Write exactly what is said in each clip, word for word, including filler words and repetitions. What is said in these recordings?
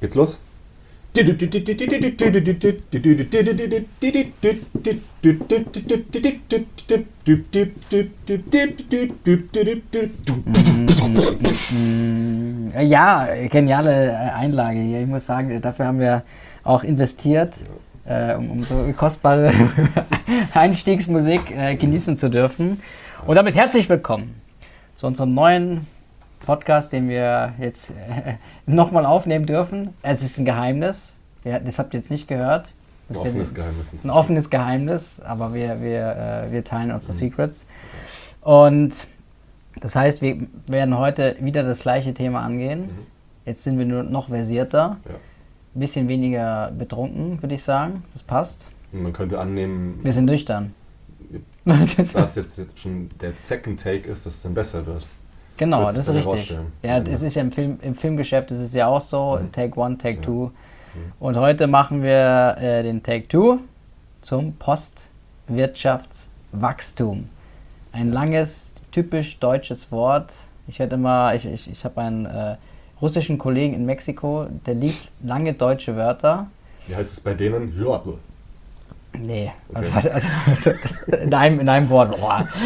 Geht's los? Ja, geniale Einlage hier. Ich muss sagen, dafür haben wir auch investiert, äh, um, um so kostbare Einstiegsmusik äh, genießen zu dürfen. Und damit herzlich willkommen zu unserem neuen Podcast, den wir jetzt äh, nochmal aufnehmen dürfen. Es ist ein Geheimnis. Ja, das habt ihr jetzt nicht gehört. Ein offenes Geheimnis. Es ist ein offenes Geheimnis, aber wir, wir, äh, wir teilen unsere mhm. Secrets. Und das heißt, wir werden heute wieder das gleiche Thema angehen. Mhm. Jetzt sind wir nur noch versierter. Ja. Ein bisschen weniger betrunken, würde ich sagen. Das passt. Und man könnte annehmen... Wir sind nüchtern. Dass das jetzt, jetzt schon der Second Take ist, dass es dann besser wird. Genau, das, das ist richtig. Ja, es ist ja im, Film, im Filmgeschäft ist es ja auch so, mhm. Take One, Take ja. Two. Mhm. Und heute machen wir äh, den Take Two zum Postwirtschaftswachstum. Ein langes, typisch deutsches Wort. Ich hätte mal, ich, ich, ich habe einen äh, russischen Kollegen in Mexiko, der liebt lange deutsche Wörter. Wie heißt es bei denen? Ja. Nee, okay. also, also, also das in, einem, in einem Wort.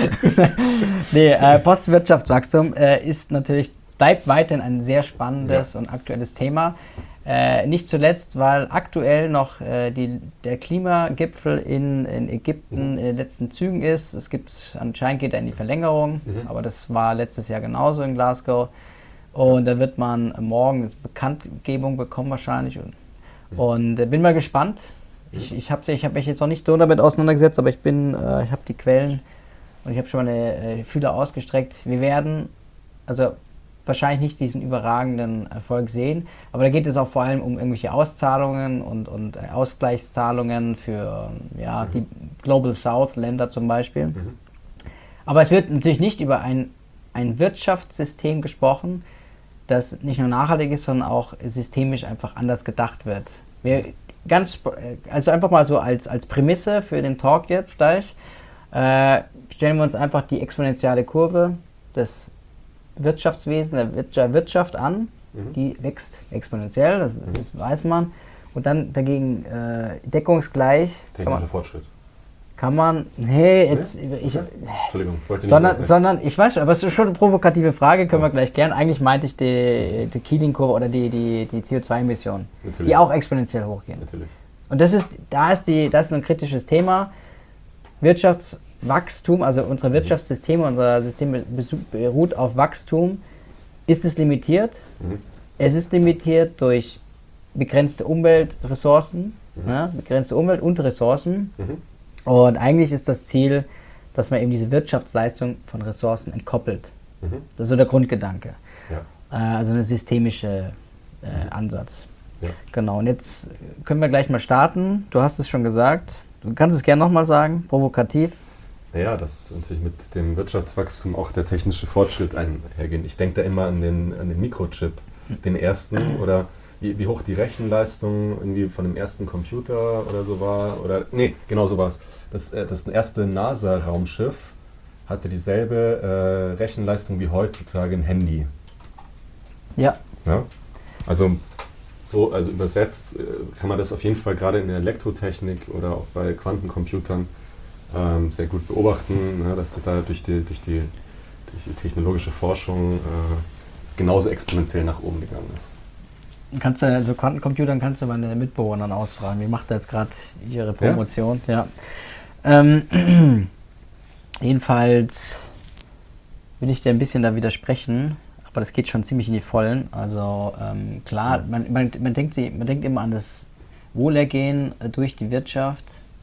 nee, äh, Postwirtschaftswachstum äh, ist natürlich, bleibt weiterhin ein sehr spannendes ja. und aktuelles Thema. Äh, nicht zuletzt, weil aktuell noch äh, die, der Klimagipfel in, in Ägypten mhm. in den letzten Zügen ist. Es gibt, anscheinend geht er in die Verlängerung, mhm. aber das war letztes Jahr genauso in Glasgow. Und da wird man morgen eine Bekanntgebung bekommen wahrscheinlich. Und, mhm. und äh, bin mal gespannt. Ich, ich habe ich hab mich jetzt noch nicht so damit auseinandergesetzt, aber ich bin, äh, ich habe die Quellen und ich habe schon meine äh, Fühler ausgestreckt. Wir werden also wahrscheinlich nicht diesen überragenden Erfolg sehen, aber da geht es auch vor allem um irgendwelche Auszahlungen und, und äh, Ausgleichszahlungen für ja, mhm. die Global South Länder zum Beispiel. Mhm. Aber es wird natürlich nicht über ein, ein Wirtschaftssystem gesprochen, das nicht nur nachhaltig ist, sondern auch systemisch einfach anders gedacht wird. Wir Ganz, also einfach mal so als, als Prämisse für den Talk jetzt gleich, äh, stellen wir uns einfach die exponentielle Kurve des Wirtschaftswesens, der Wirtschaft an. Mhm. Die wächst exponentiell, das, mhm. das weiß man. Und dann dagegen äh, deckungsgleich. Technischer Fortschritt. Kann man, nee, jetzt, nee? ich, Entschuldigung, wollte sondern, nicht sondern, ich weiß schon, aber es ist schon eine provokative Frage, können ja. wir gleich klären. Eigentlich meinte ich die, die Keeling-Kurve oder die, die, die C O zwei Emissionen, die auch exponentiell hochgehen. Natürlich. Und das ist, da ist die, das ist ein kritisches Thema. Wirtschaftswachstum, also unsere Wirtschaftssysteme, unser System beruht auf Wachstum. Ist es limitiert? Mhm. Es ist limitiert durch begrenzte Umweltressourcen, mhm. ne, begrenzte Umwelt und Ressourcen. Mhm. Und eigentlich ist das Ziel, dass man eben diese Wirtschaftsleistung von Ressourcen entkoppelt. Mhm. Das ist so der Grundgedanke. Ja. Äh, also ein systemischer äh, mhm. Ansatz. Ja. Genau, und jetzt können wir gleich mal starten. Du hast es schon gesagt. Du kannst es gerne nochmal sagen, provokativ. Naja, dass natürlich mit dem Wirtschaftswachstum auch der technische Fortschritt einhergeht. Ich denke da immer an den, an den Mikrochip, den ersten oder Wie, wie hoch die Rechenleistung irgendwie von dem ersten Computer oder so war. Oder nee, genau so war es. Das, das erste NASA-Raumschiff hatte dieselbe äh, Rechenleistung wie heutzutage ein Handy. Ja. ja? Also, so, also übersetzt äh, kann man das auf jeden Fall gerade in der Elektrotechnik oder auch bei Quantencomputern ähm, sehr gut beobachten, ne, dass da durch die, durch die, durch die technologische Forschung äh, es genauso exponentiell nach oben gegangen ist. Kannst du, also Quantencomputern kannst du meine Mitbewohnern ausfragen. Wie macht da jetzt gerade ihre Promotion? Ja. ja. Ähm, jedenfalls will ich dir ein bisschen da widersprechen, aber das geht schon ziemlich in die Vollen. Also ähm, klar, man, man, man, denkt sie, man denkt immer an das Wohlergehen durch die Wirtschaft.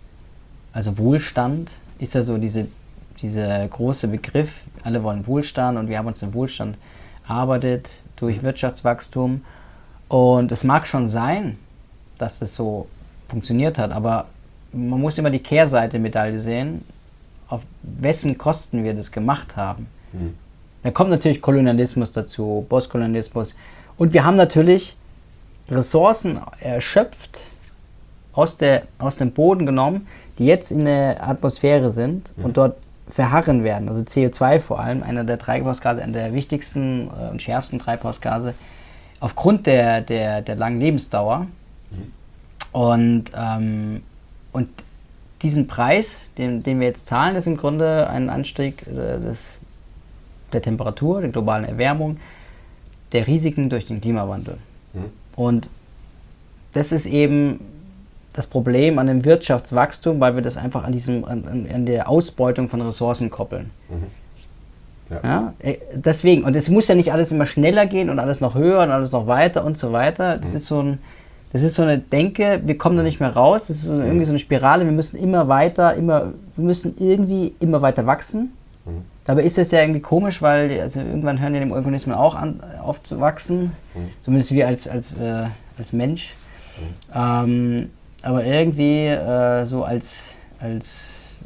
Also Wohlstand ist ja so diese, dieser große Begriff. Alle wollen Wohlstand und wir haben uns den Wohlstand erarbeitet durch Wirtschaftswachstum. Und es mag schon sein, dass das so funktioniert hat, aber man muss immer die Kehrseite der Medaille sehen, auf wessen Kosten wir das gemacht haben. Mhm. Da kommt natürlich Kolonialismus dazu, Postkolonialismus. Und wir haben natürlich Ressourcen erschöpft, aus, der, aus dem Boden genommen, die jetzt in der Atmosphäre sind mhm. und dort verharren werden. Also C O zwei vor allem, einer der Treibhausgase, einer der wichtigsten und schärfsten Treibhausgase, aufgrund der, der, der langen Lebensdauer. Mhm. Und, ähm, und diesen Preis, den, den wir jetzt zahlen, ist im Grunde ein Anstieg äh, des, der Temperatur, der globalen Erwärmung, der Risiken durch den Klimawandel. Mhm. Und das ist eben das Problem an dem Wirtschaftswachstum, weil wir das einfach an, diesem, an, an der Ausbeutung von Ressourcen koppeln. Mhm. Ja. Ja, deswegen, und es muss ja nicht alles immer schneller gehen und alles noch höher und alles noch weiter und so weiter. Das, mhm. ist, so ein, das ist so eine Denke, wir kommen da nicht mehr raus. Das ist so eine, irgendwie so eine Spirale, wir müssen immer weiter, immer, wir müssen irgendwie immer weiter wachsen. Mhm. Dabei ist es ja irgendwie komisch, weil also irgendwann hören ja die Organismen auch an, auf zu wachsen. Mhm. Zumindest wir als, als, äh, als Mensch. Mhm. Ähm, aber irgendwie äh, so als, als,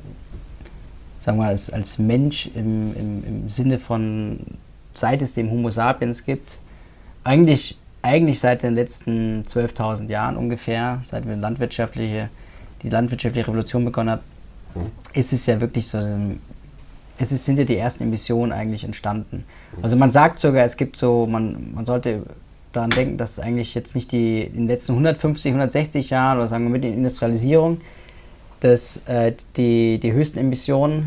sagen wir mal, als, als Mensch im, im, im Sinne von, seit es den Homo sapiens gibt, eigentlich, eigentlich seit den letzten zwölftausend Jahren ungefähr, seit wir landwirtschaftliche, die landwirtschaftliche Revolution begonnen hat, mhm. ist es ja wirklich so, es ist, sind ja die ersten Emissionen eigentlich entstanden. Also man sagt sogar, es gibt so, man, man sollte daran denken, dass eigentlich jetzt nicht die in den letzten hundertfünfzig, hundertsechzig Jahren oder sagen wir mit der Industrialisierung, dass äh, die, die höchsten Emissionen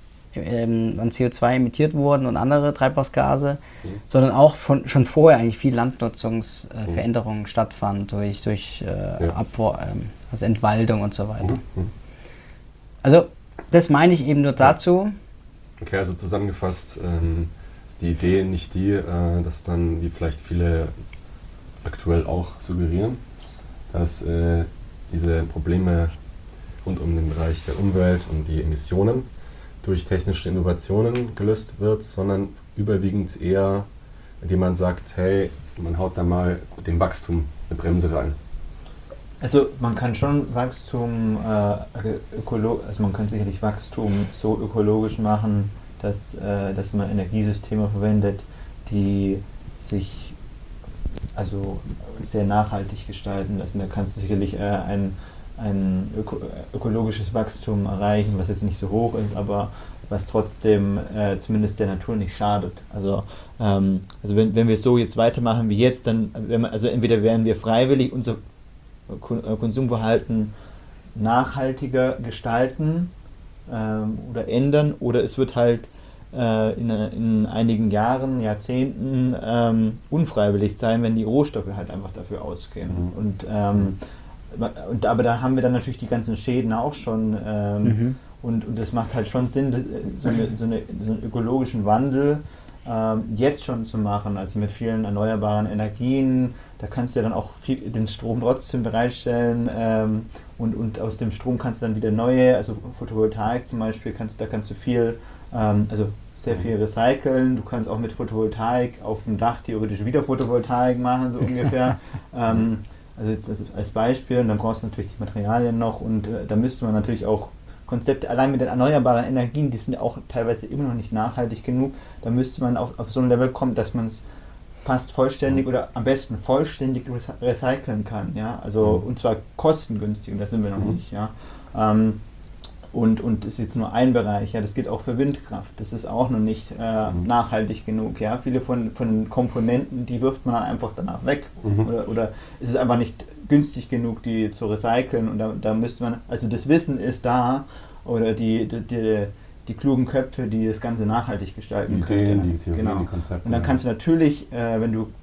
ähm, an C O zwei emittiert wurden und andere Treibhausgase, mhm. sondern auch von, schon vorher eigentlich viel Landnutzungsveränderungen äh, mhm. stattfanden durch, durch äh, ja. Abbau, ähm, also Entwaldung und so weiter. Mhm. Also das meine ich eben nur dazu. Okay, also zusammengefasst ähm, ist die Idee nicht die, äh, dass dann, wie vielleicht viele aktuell auch suggerieren, dass äh, diese Probleme rund um den Bereich der Umwelt und die Emissionen durch technische Innovationen gelöst wird, sondern überwiegend eher, indem man sagt, hey, man haut da mal dem Wachstum eine Bremse rein. Also man kann schon Wachstum, äh, ökolo- also man kann sicherlich Wachstum so ökologisch machen, dass, äh, dass man Energiesysteme verwendet, die sich also sehr nachhaltig gestalten lassen. Da kannst du sicherlich äh, ein, ein öko- ökologisches Wachstum erreichen, was jetzt nicht so hoch ist, aber was trotzdem äh, zumindest der Natur nicht schadet. Also, ähm, also wenn, wenn wir so jetzt weitermachen wie jetzt, dann, wenn man, also entweder werden wir freiwillig unser Konsumverhalten nachhaltiger gestalten ähm, oder ändern, oder es wird halt äh, in, in einigen Jahren, Jahrzehnten ähm, unfreiwillig sein, wenn die Rohstoffe halt einfach dafür ausgehen. Mhm. Und, ähm, und aber da haben wir dann natürlich die ganzen Schäden auch schon ähm, mhm. und, und das macht halt schon Sinn, so, eine, so, eine, so einen ökologischen Wandel ähm, jetzt schon zu machen, also mit vielen erneuerbaren Energien. Da kannst du ja dann auch viel, den Strom trotzdem bereitstellen ähm, und, und aus dem Strom kannst du dann wieder neue, also Photovoltaik zum Beispiel, kannst, da kannst du viel, ähm, also sehr viel recyceln. Du kannst auch mit Photovoltaik auf dem Dach theoretisch wieder Photovoltaik machen, so ungefähr. ähm, also jetzt als Beispiel, und dann brauchst du natürlich die Materialien noch und äh, da müsste man natürlich auch Konzepte, allein mit den erneuerbaren Energien, die sind ja auch teilweise immer noch nicht nachhaltig genug, da müsste man auf, auf so ein Level kommen, dass man es fast vollständig oder am besten vollständig recyceln kann, ja, also mhm. und zwar kostengünstig, und da sind wir noch mhm. nicht, ja. Ähm, und, und das ist jetzt nur ein Bereich, ja, das geht auch für Windkraft, das ist auch noch nicht äh, mhm. nachhaltig genug, ja. Viele von, von den Komponenten, die wirft man dann einfach danach weg mhm. oder, oder es ist einfach nicht günstig genug, die zu recyceln, und da, da müsste man, also das Wissen ist da, oder die, die, die die klugen Köpfe, die das Ganze nachhaltig gestalten die Ideen, können. Die Theorien, genau. die Konzepte. Und dann kannst du natürlich, äh, wenn du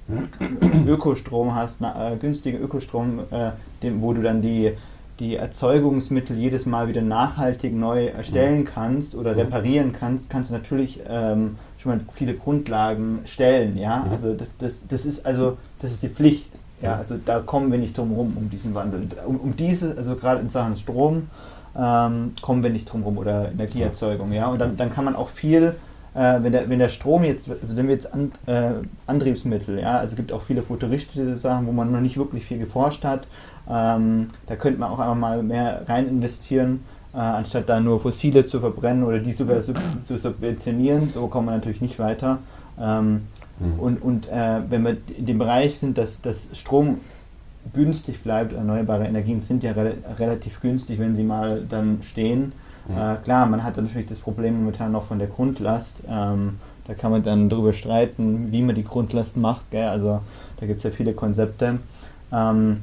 Ökostrom hast, na, äh, günstigen Ökostrom, äh, dem, wo du dann die, die Erzeugungsmittel jedes Mal wieder nachhaltig neu erstellen kannst oder reparieren kannst, kannst du natürlich ähm, schon mal viele Grundlagen stellen. Ja? Also das, das, das ist also das ist die Pflicht. Ja? Also da kommen wir nicht drum herum, um diesen Wandel. Um, um diese, also gerade in Sachen Strom, Ähm, kommen wir nicht drum rum, oder Energieerzeugung, ja, und dann, dann kann man auch viel, äh, wenn, der, wenn der Strom jetzt, also wenn wir jetzt an, äh, Antriebsmittel, ja, also es gibt auch viele futuristische Sachen, wo man noch nicht wirklich viel geforscht hat, ähm, da könnte man auch einfach mal mehr rein investieren, äh, anstatt da nur Fossile zu verbrennen oder die sogar zu, zu subventionieren, so kommen wir natürlich nicht weiter. Ähm, mhm. Und, und äh, wenn wir in dem Bereich sind, dass, dass Strom günstig bleibt, erneuerbare Energien sind ja re- relativ günstig, wenn sie mal dann stehen. Mhm. Äh, klar, man hat dann natürlich das Problem momentan noch von der Grundlast, ähm, Da kann man dann drüber streiten, wie man die Grundlast macht. Gell? Also da gibt es ja viele Konzepte. Ähm,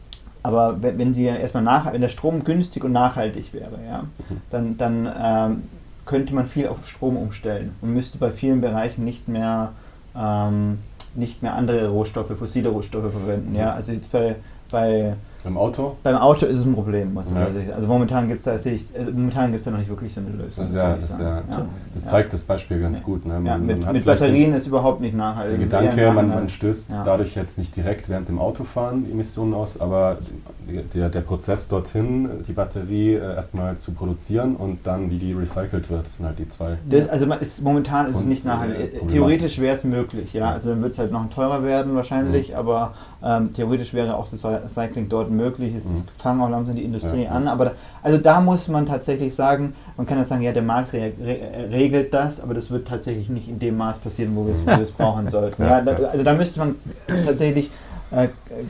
aber wenn, wenn sie ja erstmal nach, wenn der Strom günstig und nachhaltig wäre, ja, dann, dann ähm, könnte man viel auf Strom umstellen und müsste bei vielen Bereichen nicht mehr ähm, nicht mehr andere Rohstoffe, fossile Rohstoffe verwenden. Ja? Also jetzt bei, bei Beim Auto? Beim Auto ist es ein Problem, muss ich ja. sagen. Also momentan gibt es da, also momentan gibt's da noch nicht wirklich so eine Lösung. Das, ja, das, ja. Ja. das zeigt das Beispiel ganz gut. Ne? Man, ja, mit man hat mit Batterien ist überhaupt nicht nachhaltig. Der Gedanke, man, man stößt ja. dadurch jetzt nicht direkt während dem Autofahren die Emissionen aus, aber der, der Prozess dorthin, die Batterie äh, erstmal zu produzieren und dann, wie die recycelt wird, sind halt die zwei. Das, also ist, momentan ist es nicht nachhaltig. Äh, Theoretisch wäre es möglich, ja. Also dann wird es halt noch teurer werden wahrscheinlich, mhm. aber ähm, theoretisch wäre auch das Recycling dort möglich. Es mhm. fangen auch langsam die Industrie ja. an, aber da, also da muss man tatsächlich sagen, man kann jetzt sagen, ja, der Markt re re regelt das, aber das wird tatsächlich nicht in dem Maß passieren, wo wir es brauchen sollten. Ja, da, also da müsste man tatsächlich Äh,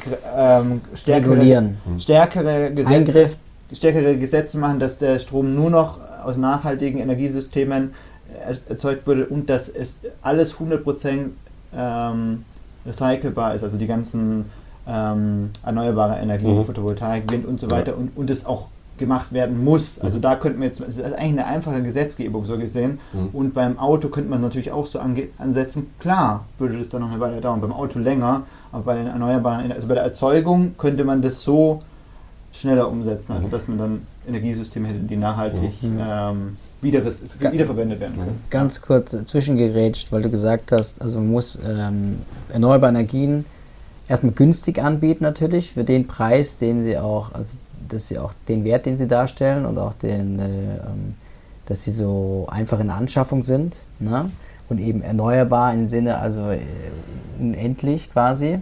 ähm, stärkere, stärkere, Gesetze, stärkere Gesetze machen, dass der Strom nur noch aus nachhaltigen Energiesystemen erzeugt wurde und dass es alles hundert Prozent ähm, recycelbar ist, also die ganzen ähm, erneuerbare Energie, mhm. Photovoltaik, Wind und so weiter ja. und, und es auch gemacht werden muss. Also mhm. da könnten wir jetzt, das ist eigentlich eine einfache Gesetzgebung so gesehen mhm. und beim Auto könnte man natürlich auch so ange ansetzen, klar würde das dann noch eine Weile dauern, beim Auto länger, aber bei den erneuerbaren, also bei der Erzeugung könnte man das so schneller umsetzen, also dass man dann Energiesysteme hätte, die nachhaltig mhm. ähm, wieder, wiederverwendet werden können. Ganz kurz zwischengerätscht, weil du gesagt hast, also man muss ähm, erneuerbare Energien erstmal günstig anbieten natürlich, für den Preis, den sie auch, also dass sie auch den Wert, den sie darstellen und auch den, äh, dass sie so einfach in der Anschaffung sind, ne? Und eben erneuerbar im Sinne, also äh, unendlich quasi.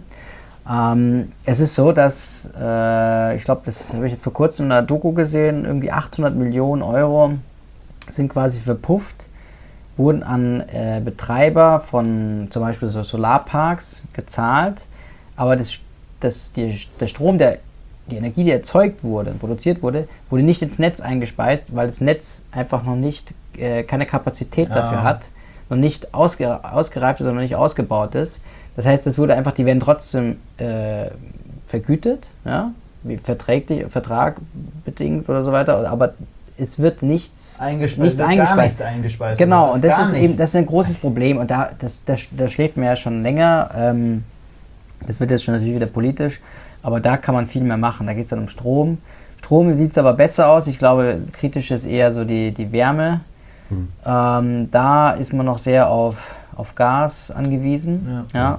Ähm, es ist so, dass, äh, ich glaube, das habe ich jetzt vor kurzem in einer Doku gesehen, irgendwie achthundert Millionen Euro sind quasi verpufft, wurden an äh, Betreiber von zum Beispiel so Solarparks gezahlt, aber das, das, die, der Strom, der die Energie, die erzeugt wurde, produziert wurde, wurde nicht ins Netz eingespeist, weil das Netz einfach noch nicht, äh, keine Kapazität ja. dafür hat, noch nicht ausge, ausgereift ist oder noch nicht ausgebaut ist. Das heißt, es wurde einfach, die werden trotzdem äh, vergütet, ja, wie verträglich, Vertrag bedingt oder so weiter, aber es wird nichts eingespeist. Nichts eingespeist. Gar nichts eingespeist. Genau, und das ist nicht. eben, das ist ein großes Problem und da, das, das, das schläft mir ja schon länger. Ähm, das wird jetzt schon natürlich wieder politisch. Aber da kann man viel mehr machen. Da geht es dann um Strom. Strom sieht es aber besser aus. Ich glaube, kritisch ist eher so die, die Wärme. Hm. Ähm, da ist man noch sehr auf, auf Gas angewiesen. Ja.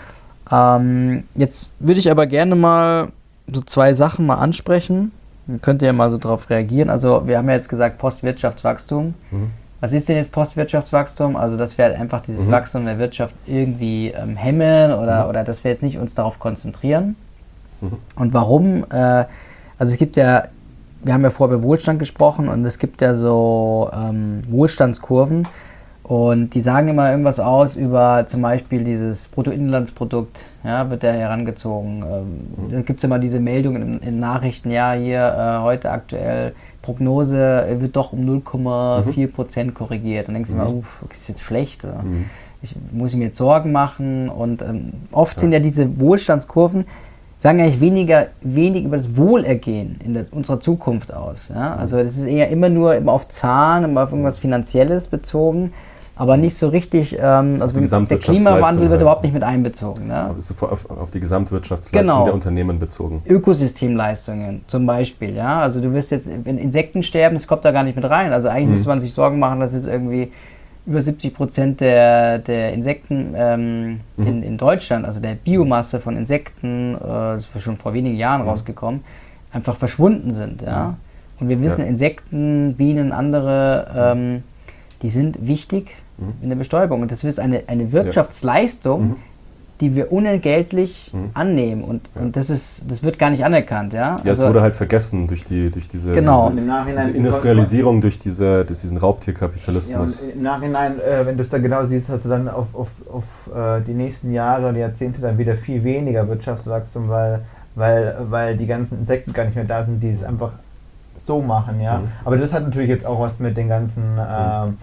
Ja. Ähm, jetzt würde ich aber gerne mal so zwei Sachen mal ansprechen. Dann könnt ihr ja mal so drauf reagieren. Also wir haben ja jetzt gesagt Postwirtschaftswachstum. Mhm. Was ist denn jetzt Postwirtschaftswachstum? Also dass wir einfach dieses mhm. Wachstum der Wirtschaft irgendwie ähm, hemmen oder, mhm. oder dass wir jetzt nicht uns darauf konzentrieren. Und warum? Äh, also es gibt ja, wir haben ja vorher über Wohlstand gesprochen und es gibt ja so ähm, Wohlstandskurven und die sagen immer irgendwas aus über zum Beispiel dieses Bruttoinlandsprodukt, ja, wird da herangezogen. Ähm, da gibt es immer diese Meldungen in, in Nachrichten, ja, hier äh, heute aktuell Prognose wird doch um null Komma vier Prozent korrigiert. Dann denkst du mhm. immer, uff, okay, ist jetzt schlecht oder mhm. ich, muss ich mir jetzt Sorgen machen und ähm, oft ja. sind ja diese Wohlstandskurven sagen eigentlich weniger wenig über das Wohlergehen in der, unserer Zukunft aus. Ja? Also das ist eher immer nur immer auf Zahlen, immer auf irgendwas Finanzielles bezogen, aber nicht so richtig, ähm, also der Klimawandel wird halt überhaupt nicht mit einbezogen. Ne? Aber ist auf, auf die Gesamtwirtschaftsleistung genau. der Unternehmen bezogen. Ökosystemleistungen zum Beispiel. Ja? Also du wirst jetzt, wenn Insekten sterben, das kommt da gar nicht mit rein. Also eigentlich mhm. müsste man sich Sorgen machen, dass jetzt irgendwie über siebzig Prozent der, der Insekten ähm, mhm. in, in Deutschland, also der Biomasse von Insekten, äh, das ist schon vor wenigen Jahren mhm. rausgekommen, einfach verschwunden sind. Ja? Und wir wissen, ja. Insekten, Bienen, andere, ähm, die sind wichtig mhm. in der Bestäubung. Und das ist eine, eine Wirtschaftsleistung, ja. mhm. die wir unentgeltlich mhm. annehmen. Und, ja. und das, ist, das wird gar nicht anerkannt. Ja, ja also, es wurde halt vergessen durch, die, durch diese, genau. diese, diese Industrialisierung, durch, diese, durch diesen Raubtierkapitalismus. Ja, und im Nachhinein, äh, wenn du es da genau siehst, hast du dann auf, auf, auf äh, die nächsten Jahre und Jahrzehnte dann wieder viel weniger Wirtschaftswachstum, weil, weil, weil die ganzen Insekten gar nicht mehr da sind, die es einfach so machen. Ja? Mhm. Aber das hat natürlich jetzt auch was mit den ganzen... Äh,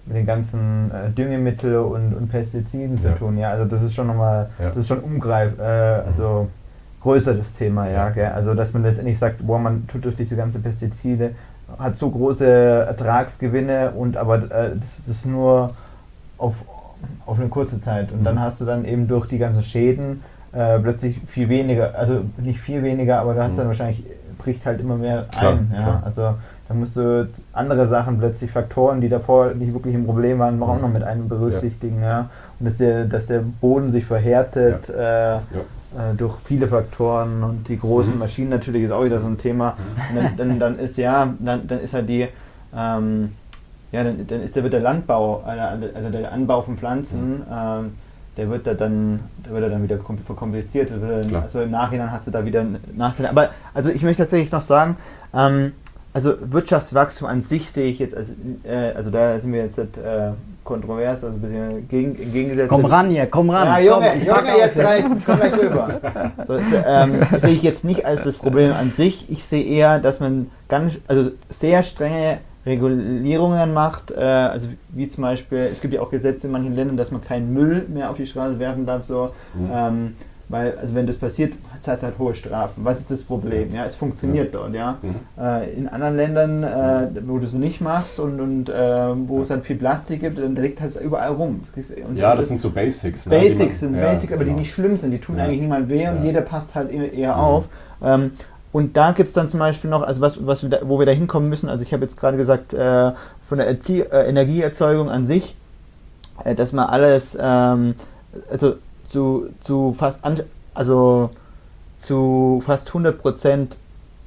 mit den ganzen äh, Düngemittel und, und Pestiziden ja. zu tun. Ja, also das ist schon nochmal, ja. das ist schon umgreif, äh, also größeres Thema, ja. Gell? Also dass man letztendlich sagt, boah, man tut durch diese ganzen Pestizide, hat so große Ertragsgewinne und aber äh, das, das ist nur auf, auf eine kurze Zeit. Und mhm. dann hast du dann eben durch die ganzen Schäden äh, plötzlich viel weniger, also nicht viel weniger, aber du hast mhm. dann wahrscheinlich, bricht halt immer mehr klar, ein. Ja? Klar. Also da musst du andere Sachen plötzlich, Faktoren, die davor nicht wirklich ein Problem waren, auch noch mit einem berücksichtigen. Ja. Ja. Und dass der, dass der Boden sich verhärtet ja. Äh, ja. Äh, durch viele Faktoren und die großen mhm. Maschinen natürlich ist auch wieder so ein Thema. Mhm. Und dann, dann, dann ist ja, dann, dann ist halt die, ähm, ja, dann, dann ist der, wird der Landbau, also der Anbau von Pflanzen, mhm. ähm, der wird da dann, der wird da dann wieder verkompliziert. Also im Nachhinein hast du da wieder Nachteile. Aber also ich möchte tatsächlich noch sagen, ähm, also Wirtschaftswachstum an sich sehe ich jetzt, als, äh, also da sind wir jetzt äh, kontrovers, also ein bisschen gegen, entgegengesetzt. Komm ran hier, komm ran. Ja, Junge, komm, Junge, jetzt reicht, komm gleich rüber. So, ist, ähm, sehe ich jetzt nicht als das Problem an sich. Ich sehe eher, dass man ganz, also sehr strenge Regulierungen macht, äh, also wie zum Beispiel, es gibt ja auch Gesetze in manchen Ländern, dass man keinen Müll mehr auf die Straße werfen darf, so. Mhm. Ähm, Weil, also wenn das passiert, zahlt es halt hohe Strafen. Was ist das Problem? Ja, es funktioniert ja. dort, ja. Mhm. Äh, in anderen Ländern, äh, wo du es nicht machst und, und äh, wo es dann viel Plastik gibt, dann liegt halt überall rum. Und ja, das, das sind so Basics. Ne, Basics man, sind ja, Basics, aber genau. die nicht schlimm sind. Die tun ja. eigentlich niemand weh und ja. jeder passt halt eher, eher mhm. auf. Ähm, und da gibt es dann zum Beispiel noch, also was, was wir da, wo wir da hinkommen müssen, also ich habe jetzt gerade gesagt, äh, von der Erzie- äh, Energieerzeugung an sich, äh, dass man alles, ähm, also zu, zu fast also zu fast hundert Prozent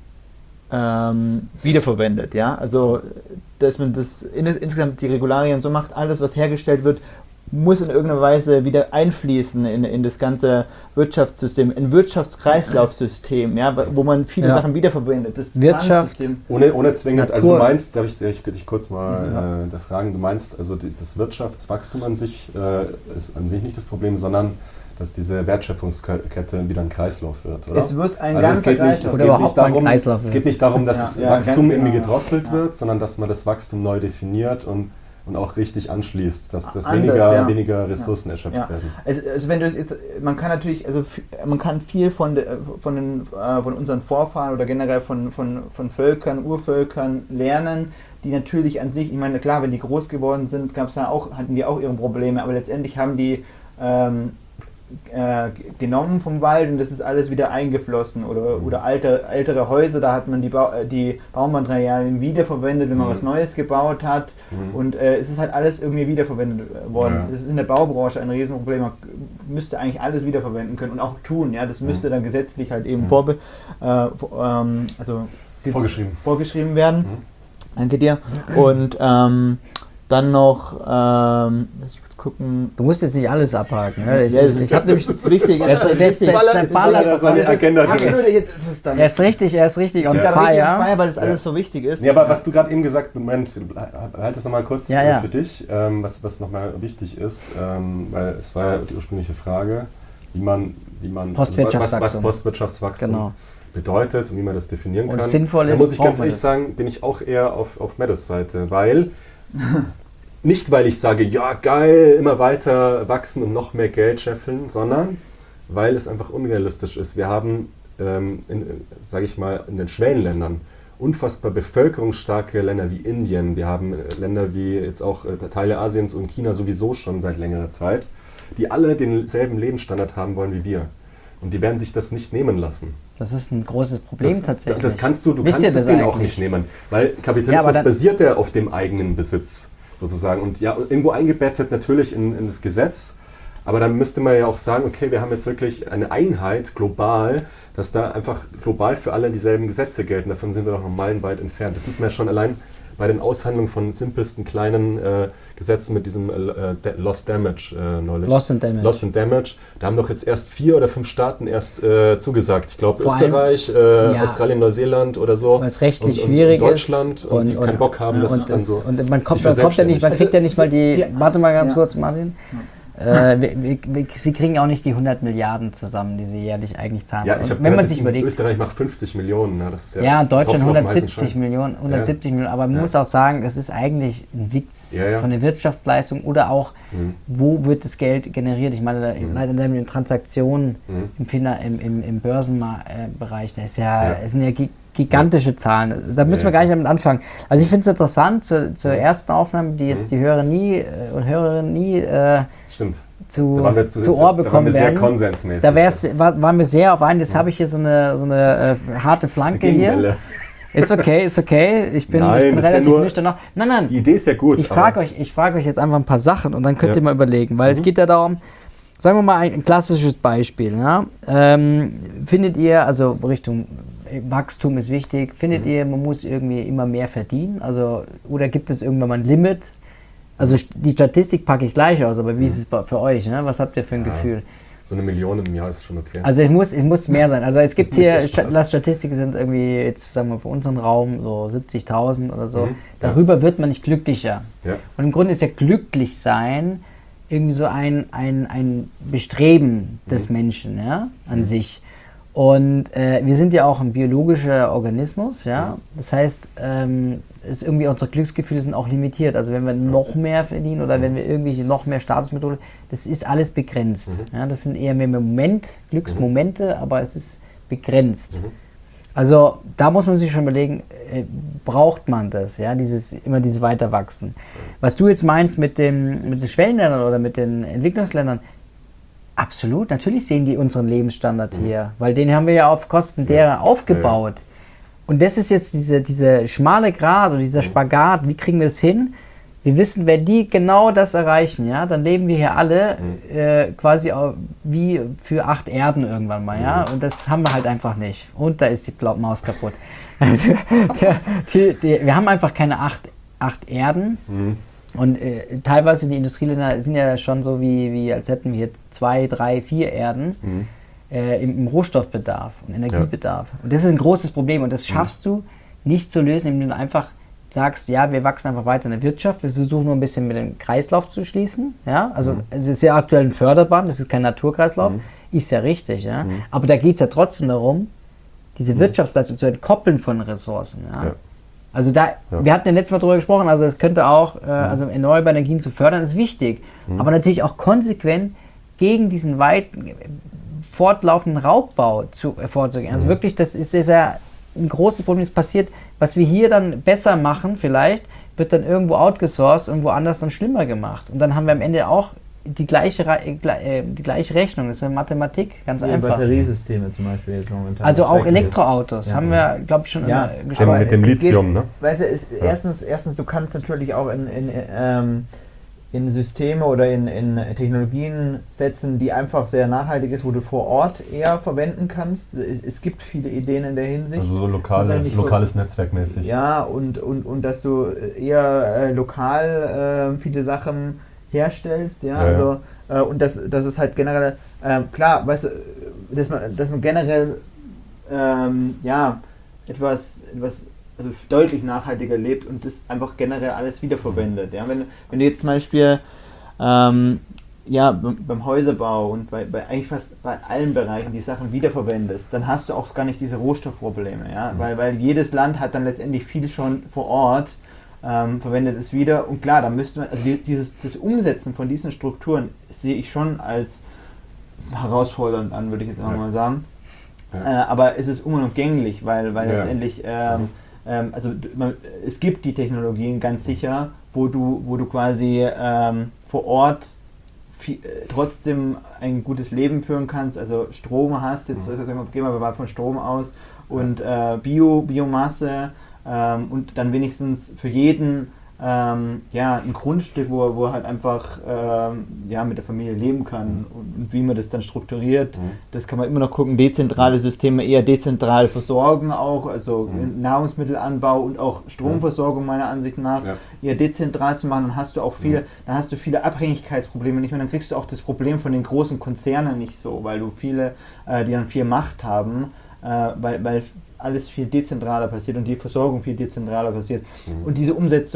ähm, wiederverwendet, ja, also dass man das in, insgesamt die Regularien so macht, alles was hergestellt wird, muss in irgendeiner Weise wieder einfließen in, in das ganze Wirtschaftssystem, ein Wirtschaftskreislaufsystem, ja, wo man viele ja. Sachen wiederverwendet. Das Wirtschaft, ohne, ohne zwingend, Natur. Also du meinst, darf ich dich kurz mal ja. äh, hinterfragen, du meinst, also die, das Wirtschaftswachstum an sich äh, ist an sich nicht das Problem, sondern dass diese Wertschöpfungskette wieder ein Kreislauf wird, oder? Es wird ein also ganzer Kreislauf. Oder überhaupt darum, ein Kreislauf. Es geht nicht darum, dass ja, das ja, Wachstum irgendwie genau. gedrosselt ja. wird, sondern dass man das Wachstum neu definiert und und auch richtig anschließt, dass, dass Anders, weniger, ja. weniger Ressourcen ja. erschöpft ja. werden. Also, also wenn du es jetzt, man kann natürlich, also man kann viel von, de, von, den, äh, von unseren Vorfahren oder generell von, von, von Völkern, Urvölkern lernen, die natürlich an sich, ich meine klar, wenn die groß geworden sind, gab's ja auch, hatten die auch ihre Probleme, aber letztendlich haben die ähm, Äh, genommen vom Wald und das ist alles wieder eingeflossen oder, mhm. oder alte, ältere Häuser, da hat man die, ba die Baumaterialien wiederverwendet, wenn man mhm. was Neues gebaut hat mhm. und äh, es ist halt alles irgendwie wiederverwendet worden. Ja. Das ist in der Baubranche ein Riesenproblem, man müsste eigentlich alles wiederverwenden können und auch tun, ja, das müsste mhm. dann gesetzlich halt eben mhm. vorbe äh, ähm, also vorgeschrieben. vorgeschrieben werden. Mhm. Danke dir. Und ähm, dann noch, ähm, lass mich kurz gucken. Du musst jetzt nicht alles abhaken. Ne? Ich, ja, ich, ich habe nämlich das Wichtige. Das ist richtig. Er ist richtig, er ist richtig on ja. fire. fire, weil das alles ja. so wichtig ist. Ja, aber was du gerade eben gesagt hast, Moment, halt das nochmal kurz ja, ja. für dich, ähm, was, was nochmal wichtig ist, ähm, weil es war ja die ursprüngliche Frage, wie man, wie man Postwirtschaftswachstum. was, was Postwirtschaftswachstum genau. bedeutet und wie man das definieren und kann. Sinnvoll da ist, muss ich ganz ehrlich sagen, bin ich auch eher auf, auf Mettes Seite, weil nicht, weil ich sage, ja geil, immer weiter wachsen und noch mehr Geld scheffeln, sondern weil es einfach unrealistisch ist. Wir haben, ähm, sage ich mal, in den Schwellenländern unfassbar bevölkerungsstarke Länder wie Indien. Wir haben Länder wie jetzt auch äh, Teile Asiens und China sowieso schon seit längerer Zeit, die alle denselben Lebensstandard haben wollen wie wir. Und die werden sich das nicht nehmen lassen. Das ist ein großes Problem das, tatsächlich. Das kannst du, du Wisst kannst es denen auch eigentlich? nicht nehmen, weil Kapitalismus ja, basiert ja auf dem eigenen Besitz sozusagen und ja irgendwo eingebettet natürlich in, in das Gesetz, aber dann müsste man ja auch sagen, okay, wir haben jetzt wirklich eine Einheit global, dass da einfach global für alle dieselben Gesetze gelten. Davon sind wir doch noch meilenweit entfernt. Das sieht man ja schon allein bei den Aushandlungen von simpelsten kleinen äh, Gesetzen mit diesem äh, Lost Damage äh, neulich. Lost and Damage. Lost and Damage. Da haben doch jetzt erst vier oder fünf Staaten erst äh, zugesagt. Ich glaube Vor Österreich, äh, ja, Australien, Neuseeland oder so. Weil es rechtlich und, und schwierig Deutschland ist. Und, und die keinen Bock haben, ja, dass und es dann so. Und man kommt, man kommt ja nicht, man kriegt ja nicht mal die. Ja. Warte mal ganz ja. kurz, Martin. Äh, wir, wir, sie kriegen auch nicht die hundert Milliarden zusammen, die sie jährlich eigentlich zahlen. Ja, ich habe wenn man gehört, sich überlegt, Österreich macht fünfzig Millionen. Ne? Das ist ja, ja, Deutschland Tropfen auf den heißen hundertsiebzig Stein. Millionen, hundertsiebzig ja. Millionen, aber man ja. muss auch sagen, das ist eigentlich ein Witz ja, ja. von der Wirtschaftsleistung oder auch, mhm. wo wird das Geld generiert? Ich meine, mhm. leider in den Transaktionen mhm. im, Finder, im, im, im Börsenbereich, das ist ja, ja. Das sind ja gigantische Zahlen. Da müssen ja. wir gar nicht damit anfangen. Also ich finde es interessant, zur, zur ersten Aufnahme, die jetzt mhm. die Hörer nie äh, und Hörerinnen nie äh, Stimmt. zu, da waren wir zu, zu Ohr bekommen da waren wir sehr werden. konsensmäßig. Da wär's, war, waren wir sehr auf einen. Jetzt ja. habe ich hier so eine, so eine äh, harte Flanke hier. Ist okay, ist okay. Ich bin, nein, ich bin relativ ja nur, nüchtern noch. Nein, nein. Die Idee ist ja gut. Ich frage euch, ich frage euch jetzt einfach ein paar Sachen und dann könnt ja. ihr mal überlegen, weil mhm. es geht ja darum, sagen wir mal ein, ein klassisches Beispiel. Ja? Ähm, findet ihr, also Richtung Wachstum ist wichtig, findet mhm. ihr, man muss irgendwie immer mehr verdienen? Also, oder gibt es irgendwann mal ein Limit? Also die Statistik packe ich gleich aus, aber wie mhm. ist es für euch? Ne? Was habt ihr für ein ja, Gefühl? So eine Million im Jahr ist schon okay. Also es muss, es muss mehr sein. Also es gibt hier, Statistiken sind irgendwie, jetzt sagen wir für unseren Raum, so siebzigtausend oder so. Mhm. Darüber ja. wird man nicht glücklicher. Ja. Und im Grunde ist ja glücklich sein irgendwie so ein, ein, ein Bestreben des mhm. Menschen, ja, an mhm. sich. Und äh, wir sind ja auch ein biologischer Organismus, ja. Das heißt, ähm, ist irgendwie unsere Glücksgefühle sind auch limitiert. Also wenn wir noch mehr verdienen oder wenn wir irgendwie noch mehr Statusmethode, das ist alles begrenzt. Mhm. Ja, das sind eher mehr Moment, Glücksmomente, mhm. aber es ist begrenzt. Mhm. Also da muss man sich schon überlegen, äh, braucht man das, ja, dieses, immer dieses Weiterwachsen. Was du jetzt meinst mit, dem, mit den Schwellenländern oder mit den Entwicklungsländern, absolut, natürlich sehen die unseren Lebensstandard mhm. hier, weil den haben wir ja auf Kosten derer ja. aufgebaut. Ja, ja. Und das ist jetzt diese, diese schmale Grat oder dieser mhm. Spagat, wie kriegen wir es hin? Wir wissen, wenn die genau das erreichen, ja, dann leben wir hier alle mhm. äh, quasi auch wie für acht Erden irgendwann mal, ja, mhm. und das haben wir halt einfach nicht. Und da ist die Maus kaputt. Also, der, die, die, wir haben einfach keine acht, acht Erden. Mhm. Und äh, teilweise die Industrieländer sind ja schon so wie, wie als hätten wir hier zwei, drei, vier Erden mhm. äh, im, im Rohstoffbedarf und Energiebedarf. Ja. Und das ist ein großes Problem und das schaffst mhm. du nicht zu lösen, indem du einfach sagst, ja, wir wachsen einfach weiter in der Wirtschaft, wir versuchen nur ein bisschen mit dem Kreislauf zu schließen. Ja? Also mhm. es ist ja aktuell ein Förderband, das ist kein Naturkreislauf, mhm. ist ja richtig. Ja? Mhm. Aber da geht es ja trotzdem darum, diese mhm. Wirtschaftsleistung zu entkoppeln von Ressourcen. Ja? Ja. Also da, ja. wir hatten ja letztes Mal drüber gesprochen, also es könnte auch, äh, also erneuerbare Energien zu fördern, ist wichtig, mhm. aber natürlich auch konsequent gegen diesen weiten, fortlaufenden Raubbau zu, äh, vorzugehen. Also mhm. wirklich, das ist, ist ja ein großes Problem, das passiert, was wir hier dann besser machen vielleicht, wird dann irgendwo outgesourced und woanders dann schlimmer gemacht. Und dann haben wir am Ende auch die gleiche, äh, die gleiche Rechnung, das ist eine Mathematik, ganz die einfach. Batteriesysteme zum Beispiel jetzt momentan. Also auch Elektroautos, ja. haben wir, glaube ich, schon ja. gesprochen. Mit dem Lithium, geht, ne? Weißt du, ist, ja. erstens, erstens, du kannst natürlich auch in, in, ähm, in Systeme oder in, in Technologien setzen, die einfach sehr nachhaltig ist, wo du vor Ort eher verwenden kannst. Es, es gibt viele Ideen in der Hinsicht. Also so lokale, lokales Netzwerk mäßig. Ja, und, und, und dass du eher äh, lokal äh, viele Sachen herstellst, ja, ja, also äh, und das, das ist halt generell, äh, klar, weißt du, dass man, dass man generell ähm, ja, etwas, etwas also deutlich nachhaltiger lebt und das einfach generell alles wiederverwendet, ja, wenn, wenn du jetzt zum Beispiel ähm, ja, beim Häuserbau und bei, bei eigentlich fast bei allen Bereichen die Sachen wiederverwendest, dann hast du auch gar nicht diese Rohstoffprobleme, ja, mhm. weil, weil jedes Land hat dann letztendlich viel schon vor Ort, Ähm, verwendet es wieder und klar, da müsste man, also die, dieses das Umsetzen von diesen Strukturen sehe ich schon als herausfordernd an, würde ich jetzt auch ja. mal sagen. Ja. Äh, aber es ist unumgänglich, weil, weil ja. letztendlich, ähm, ähm, also man, es gibt die Technologien ganz sicher, wo du, wo du quasi ähm, vor Ort viel, äh, trotzdem ein gutes Leben führen kannst, also Strom hast, jetzt mhm. gehen wir mal von Strom aus und äh, Bio, Biomasse, Ähm, und dann wenigstens für jeden ähm, ja, ein Grundstück, wo er, wo er halt einfach ähm, ja, mit der Familie leben kann und, und wie man das dann strukturiert, mhm. das kann man immer noch gucken, dezentrale Systeme eher dezentral versorgen auch, also mhm. Nahrungsmittelanbau und auch Stromversorgung meiner Ansicht nach ja. eher dezentral zu machen, dann hast du auch viele, mhm. dann hast du viele Abhängigkeitsprobleme nicht mehr, dann kriegst du auch das Problem von den großen Konzernen nicht so, weil du viele, äh, die dann viel Macht haben, äh, weil, weil alles viel dezentraler passiert und die Versorgung viel dezentraler passiert. Mhm. Und diese Umsetzung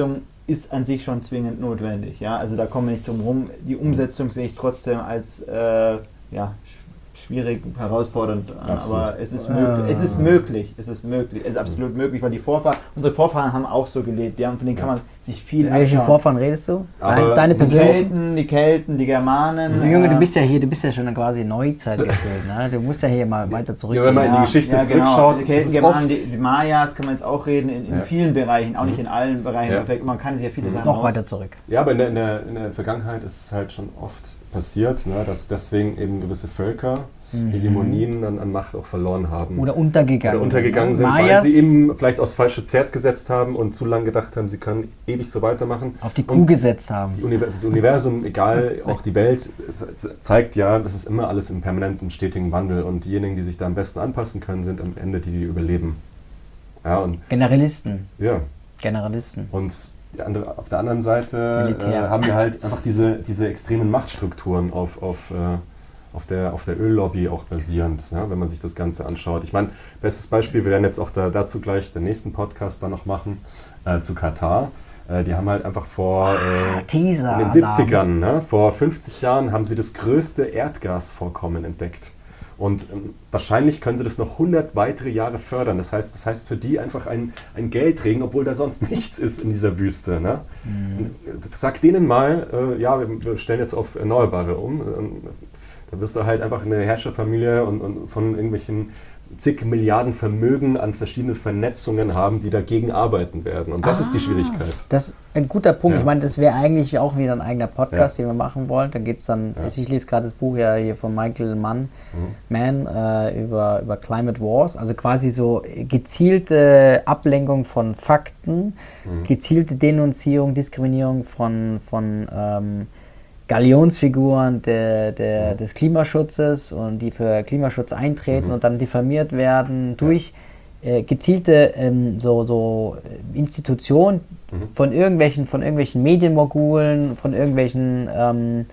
ist an sich schon zwingend notwendig. Ja? Also da kommen wir nicht drum rum. Die Umsetzung sehe ich trotzdem als äh, ja, schwierig, herausfordernd an, aber es ist, möglich, es ist möglich, es ist möglich, es ist absolut möglich, weil die Vorfahren, unsere Vorfahren haben auch so gelebt, ja, und von denen kann man sich viel anschauen. Welche Vorfahren redest du? Aber Deine Die persönlichen? Kelten, die Kelten, die Germanen. Du Junge, du äh, bist ja hier, du bist ja schon quasi Neuzeit gefühlt, ne? Du musst ja hier mal weiter zurück. Ja, wenn man in die Geschichte zurückschaut, Die Kelten, ist Germanen, oft- die, die Mayas kann man jetzt auch reden, in, in Ja. vielen Bereichen, auch nicht in allen Bereichen, Ja. perfekt. Man kann sich ja viele Sachen Noch aus- weiter zurück. Ja, aber in der, in, der, in der Vergangenheit ist es halt schon oft passiert, ne, dass deswegen eben gewisse Völker Hegemonien an, an Macht auch verloren haben. Oder untergegangen. Oder untergegangen sind, Mayas weil sie eben vielleicht aufs falsche Pferd gesetzt haben und zu lange gedacht haben, sie können ewig so weitermachen. auf die Kuh Und gesetzt haben. die Univers das Universum, egal, auch die Welt, ze- zeigt ja, das ist immer alles im permanenten, stetigen Wandel. Und diejenigen, die sich da am besten anpassen können, sind am Ende die, die überleben. Ja, und Generalisten. ja. Generalisten. Und die andere, auf der anderen Seite äh, Militär. haben wir halt einfach diese, diese extremen Machtstrukturen auf, auf, äh, auf, der, auf der Öllobby auch basierend, ja, wenn man sich das Ganze anschaut. Ich meine, bestes Beispiel, wir werden jetzt auch da, dazu gleich den nächsten Podcast dann noch machen, äh, zu Katar. Äh, die haben halt einfach vor Ah, äh, Teaser. in den siebzigern, ne, vor fünfzig Jahren, haben sie das größte Erdgasvorkommen entdeckt. Und ähm, wahrscheinlich können sie das noch hundert weitere Jahre fördern. Das heißt, das heißt für die einfach ein, ein Geldregen, obwohl da sonst nichts ist in dieser Wüste. Ne? Mhm. Sag denen mal, äh, ja, wir, wir stellen jetzt auf Erneuerbare um. Ähm, da wirst du halt einfach eine Herrscherfamilie und, und von irgendwelchen zig Milliarden Vermögen an verschiedenen Vernetzungen haben, die dagegen arbeiten werden. Und das Ah. ist die Schwierigkeit. Das ist ein guter Punkt. Ja. Ich meine, das wäre eigentlich auch wieder ein eigener Podcast, Ja. den wir machen wollen. Da geht es dann, Ja. also ich lese gerade das Buch ja hier von Michael Mann, Mann äh, über, über Climate Wars, also quasi so gezielte Ablenkung von Fakten, gezielte Denunzierung, Diskriminierung von, von ähm, Galionsfiguren der, der, des Klimaschutzes und die für Klimaschutz eintreten und dann diffamiert werden durch äh, gezielte ähm, so, so Institutionen von irgendwelchen, von irgendwelchen Medienmogulen, von irgendwelchen ähm,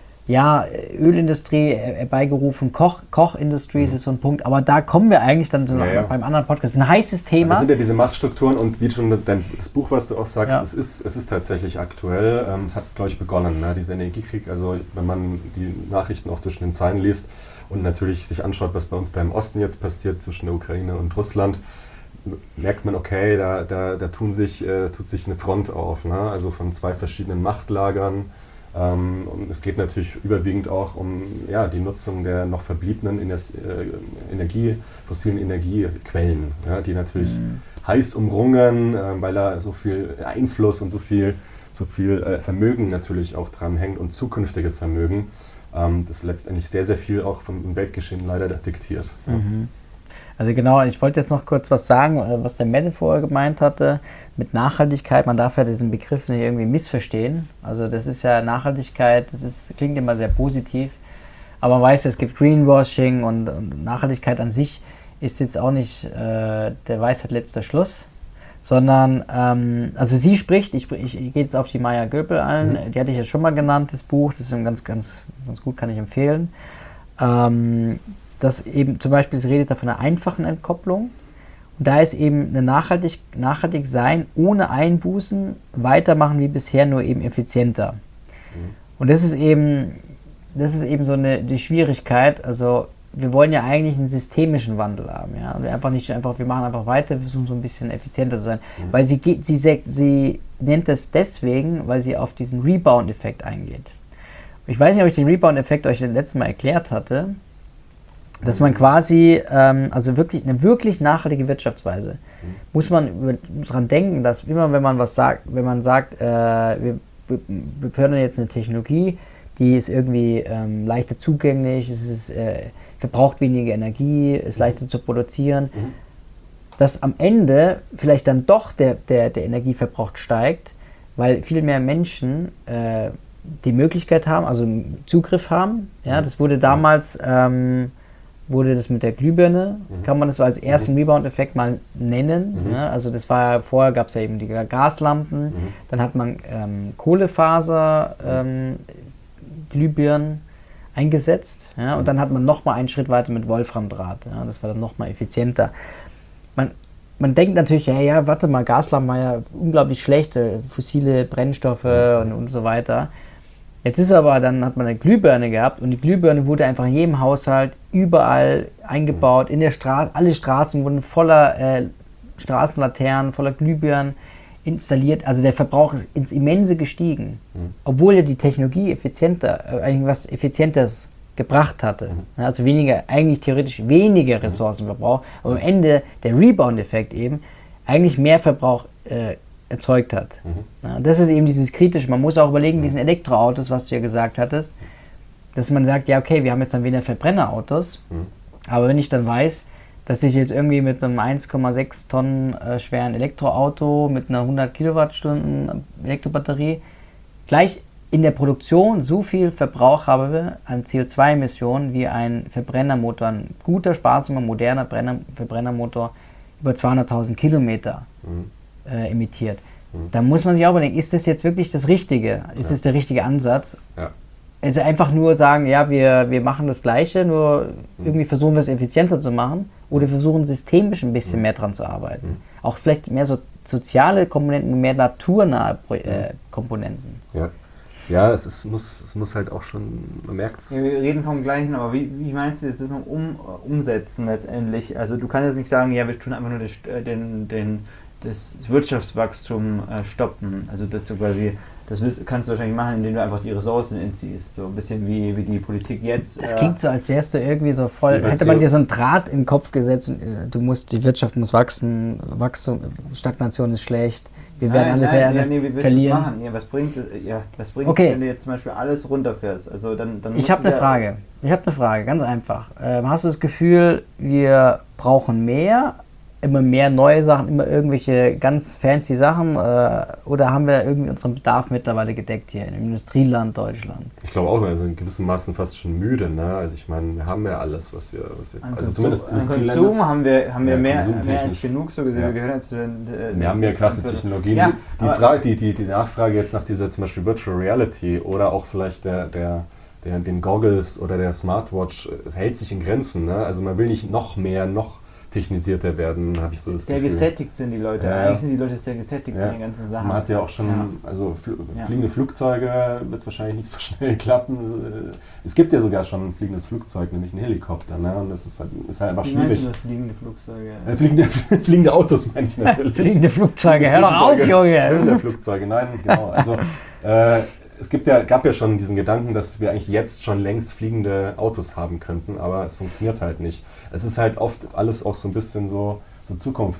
ja, Ölindustrie herbeigerufen, Koch, Kochindustries ist so ein Punkt, aber da kommen wir eigentlich dann so Ja, ja. beim anderen Podcast. Das ist ein heißes Thema. Das sind ja diese Machtstrukturen und wie schon dein, das Buch, was du auch sagst, Ja. es, ist, es ist tatsächlich aktuell. Ähm, es hat, glaube ich, begonnen, ne? Dieser Energiekrieg. Also wenn man die Nachrichten auch zwischen den Zeilen liest und natürlich sich anschaut, was bei uns da im Osten jetzt passiert zwischen der Ukraine und Russland, merkt man, okay, da, da, da tun sich, äh, tut sich eine Front auf, ne? Also von zwei verschiedenen Machtlagern. Ähm, und es geht natürlich überwiegend auch um ja, die Nutzung der noch verbliebenen Enes- äh, Energie, fossilen Energiequellen, ja, die natürlich Mhm. heiß umrungen, äh, weil da so viel Einfluss und so viel, so viel äh, Vermögen natürlich auch dran hängt und zukünftiges Vermögen, ähm, das letztendlich sehr, sehr viel auch vom Weltgeschehen leider diktiert. Ja. Mhm. Also genau, ich wollte jetzt noch kurz was sagen, äh, was der Mette vorher gemeint hatte, mit Nachhaltigkeit. Man darf ja diesen Begriff nicht irgendwie missverstehen. Also das ist ja Nachhaltigkeit, das ist, klingt immer sehr positiv, aber man weiß, es gibt Greenwashing und, und Nachhaltigkeit an sich ist jetzt auch nicht äh, der Weisheit letzter Schluss, sondern, ähm, also sie spricht, ich, ich, ich gehe jetzt auf die Maya Göpel ein, mhm. die hatte ich ja schon mal genannt, das Buch, das ist ein ganz, ganz, ganz gut, kann ich empfehlen. Ähm, dass eben zum Beispiel, sie redet da von einer einfachen Entkopplung. Und da ist eben eine nachhaltig, nachhaltig sein, ohne Einbußen, weitermachen wie bisher, nur eben effizienter. Mhm. Und das ist eben, das ist eben so eine die Schwierigkeit. Also wir wollen ja eigentlich einen systemischen Wandel haben, ja. Und wir einfach nicht einfach, wir machen einfach weiter, wir versuchen so ein bisschen effizienter zu sein. Mhm. Weil sie geht, sie, sie nennt das deswegen, weil sie auf diesen Rebound-Effekt eingeht. Ich weiß nicht, ob ich den Rebound-Effekt euch das letzte Mal erklärt hatte. Dass man quasi, ähm, also wirklich eine wirklich nachhaltige Wirtschaftsweise, mhm. muss man daran denken, dass immer, wenn man was sagt, wenn man sagt, äh, wir, wir fördern jetzt eine Technologie, die ist irgendwie ähm, leichter zugänglich, es ist, äh, verbraucht weniger Energie, ist mhm. leichter zu produzieren, mhm. dass am Ende vielleicht dann doch der, der, der Energieverbrauch steigt, weil viel mehr Menschen äh, die Möglichkeit haben, also Zugriff haben. Ja, das wurde damals ähm, wurde das mit der Glühbirne, mhm. kann man das so als ersten mhm. Rebound-Effekt mal nennen. Mhm. Ja, also das war, vorher gab es ja eben die Gaslampen, mhm. dann hat man ähm, Kohlefaser ähm, Glühbirnen eingesetzt, ja, und dann hat man nochmal einen Schritt weiter mit Wolframdraht. Ja, das war dann nochmal effizienter. Man, man denkt natürlich, ja, ja, warte mal, Gaslampen war ja unglaublich schlecht, äh, fossile Brennstoffe und, und so weiter. Jetzt ist aber, dann hat man eine Glühbirne gehabt und die Glühbirne wurde einfach in jedem Haushalt überall eingebaut, in der Straße, alle Straßen wurden voller äh, Straßenlaternen, voller Glühbirnen installiert. Also der Verbrauch ist ins Immense gestiegen, mhm. obwohl ja die Technologie effizienter, äh, irgendwas Effizientes gebracht hatte. Mhm. Also weniger, eigentlich theoretisch weniger Ressourcenverbrauch, aber am Ende der Rebound-Effekt eben eigentlich mehr Verbrauch äh, erzeugt hat. Mhm. Ja, das ist eben dieses Kritische. Man muss auch überlegen, mhm. diesen Elektroautos, was du ja gesagt hattest, dass man sagt, ja okay, wir haben jetzt dann weniger Verbrennerautos, mhm. aber wenn ich dann weiß, dass ich jetzt irgendwie mit einem eins Komma sechs Tonnen äh, schweren Elektroauto mit einer hundert Kilowattstunden Elektrobatterie gleich in der Produktion so viel Verbrauch habe an C O zwei Emissionen wie ein Verbrennermotor, ein guter, sparsamer, moderner Brenner, Verbrennermotor über zweihunderttausend Kilometer mhm. äh, emittiert. Mhm. Da muss man sich auch überlegen, ist das jetzt wirklich das Richtige? Ist ja. das der richtige Ansatz? Ja. Also einfach nur sagen, ja, wir, wir machen das Gleiche, nur mhm. irgendwie versuchen wir es effizienter zu machen oder versuchen systemisch ein bisschen mhm. mehr dran zu arbeiten. Mhm. Auch vielleicht mehr so soziale Komponenten, mehr naturnahe äh, Komponenten. Ja. Ja, es, ist, muss, es muss halt auch schon, man merkt es. Ja, wir reden vom Gleichen, aber wie, wie meinst du das noch um, umsetzen letztendlich? Also du kannst jetzt nicht sagen, ja, wir tun einfach nur das, den, den, das Wirtschaftswachstum äh, stoppen. Also dass du quasi, das kannst du wahrscheinlich machen, indem du einfach die Ressourcen entziehst. So ein bisschen wie, wie die Politik jetzt. Das äh, klingt so, als wärst du irgendwie so voll, hätte man dir so einen Draht in den Kopf gesetzt und äh, du musst, die Wirtschaft muss wachsen, Wachstum, Stagnation ist schlecht. Wir nein, werden alle nein, werden ja, nee, wie willst verlieren. Du machen? Ja, was bringt es, ja, was bringt okay. es, wenn du jetzt zum Beispiel alles runterfährst? Also dann, dann ich habe eine ja Frage. Ich habe eine Frage, ganz einfach. Ähm, hast du das Gefühl, wir brauchen mehr, immer mehr neue Sachen, immer irgendwelche ganz fancy Sachen, äh, oder haben wir irgendwie unseren Bedarf mittlerweile gedeckt hier im Industrieland Deutschland? Ich glaube auch, wir sind in gewissem Maßen fast schon müde. Ne? Also ich meine, wir haben ja alles, was wir... Was wir an also Konsum, zumindest an Konsum haben wir, haben wir ja, mehr, mehr als genug, so gesehen. Ja. Wir gehören ja zu den... Äh, wir haben ja krasse Technologien. Ja, die, die, Frage, die, die, die Nachfrage jetzt nach dieser zum Beispiel Virtual Reality oder auch vielleicht der... der Der, den Goggles oder der Smartwatch hält sich in Grenzen. Ne? Also man will nicht noch mehr, noch technisierter werden, habe ich so das Sehr Gefühl. gesättigt sind die Leute. Ja. Eigentlich sind die Leute sehr gesättigt ja. mit den ganzen Sachen. Man hat ja auch schon, ja. also fl ja. fliegende Flugzeuge wird wahrscheinlich nicht so schnell klappen. Es gibt ja sogar schon ein fliegendes Flugzeug, nämlich einen Helikopter. Ne? Und das ist halt, ist halt einfach Wie schwierig. meinst du das, fliegende Flugzeuge? Äh, fliegende, fliegende Autos meine ich natürlich. Fliegende Flugzeuge, hör doch auf, Junge! Fliegende Flugzeuge, nein, genau. Also, äh, es gibt ja, gab ja schon diesen Gedanken, dass wir eigentlich jetzt schon längst fliegende Autos haben könnten, aber es funktioniert halt nicht. Es ist halt oft alles auch so ein bisschen so, so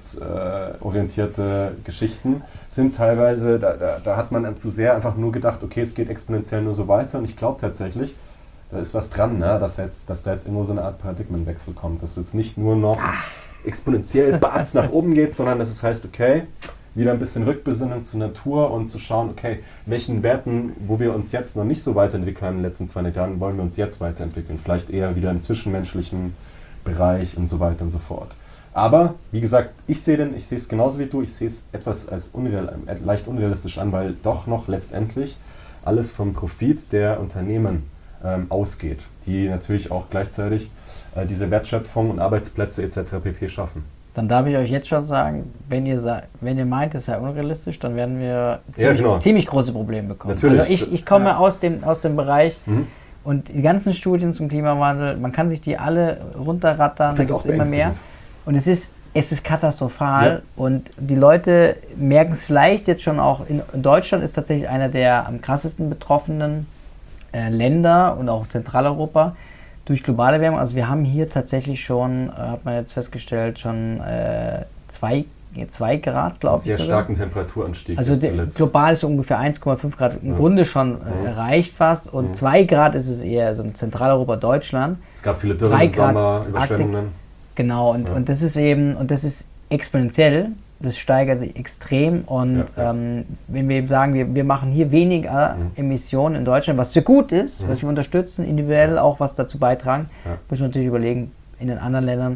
zukunftsorientierte äh, Geschichten, sind teilweise, da, da, da hat man zu sehr einfach nur gedacht, okay, es geht exponentiell nur so weiter, und ich glaube tatsächlich, da ist was dran, ne? dass, jetzt, dass da jetzt irgendwo so eine Art Paradigmenwechsel kommt, dass jetzt nicht nur noch exponentiell batz nach oben geht, sondern dass es heißt, okay, wieder ein bisschen Rückbesinnung zur Natur und zu schauen, okay, welchen Werten, wo wir uns jetzt noch nicht so weiterentwickelt haben in den letzten zweihundert Jahren, wollen wir uns jetzt weiterentwickeln. Vielleicht eher wieder im zwischenmenschlichen Bereich und so weiter und so fort. Aber, wie gesagt, ich sehe den, ich sehe es genauso wie du, ich sehe es etwas als unreal, leicht unrealistisch an, weil doch noch letztendlich alles vom Profit der Unternehmen ähm, ausgeht, die natürlich auch gleichzeitig äh, diese Wertschöpfung und Arbeitsplätze et cetera pp. Schaffen. Dann darf ich euch jetzt schon sagen, wenn ihr, wenn ihr meint, es sei unrealistisch, dann werden wir ziemlich, ja, genau. ziemlich große Probleme bekommen. Natürlich. Also ich, ich komme ja. aus, dem, aus dem Bereich mhm. und die ganzen Studien zum Klimawandel, man kann sich die alle runterrattern, da gibt es immer mehr. Und es ist, es ist katastrophal ja. und die Leute merken es vielleicht jetzt schon auch, in Deutschland ist tatsächlich einer der am krassesten betroffenen äh, Länder und auch Zentraleuropa durch globale Erwärmung. Also wir haben hier tatsächlich schon, äh, hat man jetzt festgestellt, schon äh, zwei, zwei Grad, glaube ich. Sehr starken Temperaturanstieg. Also de, global ist so ungefähr eins Komma fünf Grad im ja. Grunde schon äh, erreicht fast. Und zwei mhm. Grad ist es eher so in Zentraleuropa, Deutschland. Es gab viele Dürren im Sommer, Überschwemmungen. Genau, und, ja. und das ist eben, und das ist exponentiell. Das steigert sich extrem und ja, ja. Ähm, wenn wir eben sagen, wir, wir machen hier weniger mhm. Emissionen in Deutschland, was sehr gut ist, mhm. was wir unterstützen, individuell auch was dazu beitragen, ja. müssen wir natürlich überlegen, in den anderen Ländern,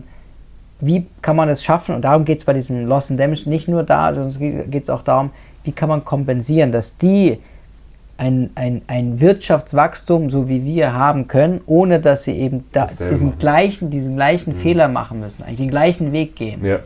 wie kann man das schaffen, und darum geht es bei diesem Loss and Damage nicht nur da, sondern geht es auch darum, wie kann man kompensieren, dass die ein, ein, ein Wirtschaftswachstum, so wie wir haben können, ohne dass sie eben da, diesen, gleichen, diesen gleichen mhm. Fehler machen müssen, eigentlich den gleichen Weg gehen. Ja.